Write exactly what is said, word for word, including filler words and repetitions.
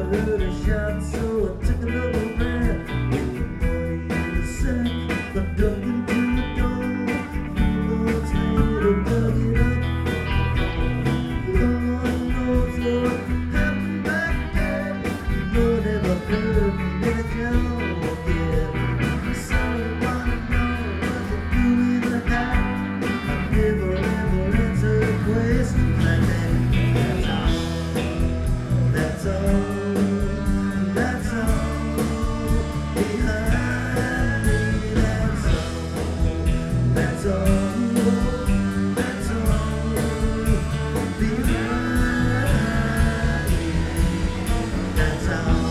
heard a shot, so I took a little ride. With the money in the sack, I dug into the door. Few months later, dug it up. Lord knows what happened back then. Lord never heard me let it go again. So I wanna know what to do in the night. I never ever answered questions like that. That's all, that's all behind me, that's all, that's all, that's all behind me, that's all.